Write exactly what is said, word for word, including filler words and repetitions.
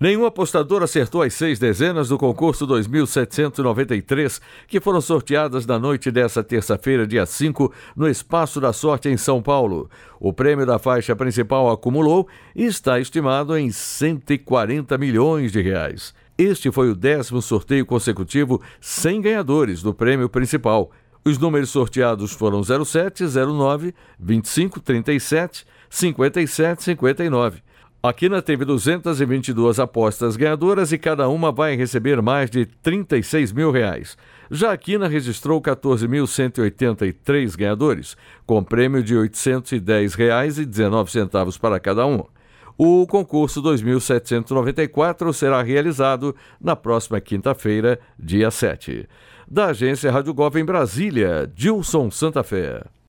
Nenhum apostador acertou as seis dezenas do concurso dois mil setecentos e noventa e três, que foram sorteadas na noite desta terça-feira, dia cinco, no Espaço da Sorte, em São Paulo. O prêmio da faixa principal acumulou e está estimado em cento e quarenta milhões de reais. Este foi o décimo sorteio consecutivo sem ganhadores do prêmio principal. Os números sorteados foram zero sete, zero nove, vinte e cinco, trinta e sete, cinquenta e sete, cinquenta e nove. A Quina teve duzentas e vinte e duas apostas ganhadoras e cada uma vai receber mais de trinta e seis mil reais. Já a Quina registrou quatorze mil cento e oitenta e três ganhadores, com prêmio de oitocentos e dez reais e dezenove centavos para cada um. O concurso dois mil setecentos e noventa e quatro será realizado na próxima quinta-feira, dia sete. Da agência Rádio Gov em Brasília, Dilson Santa Fé.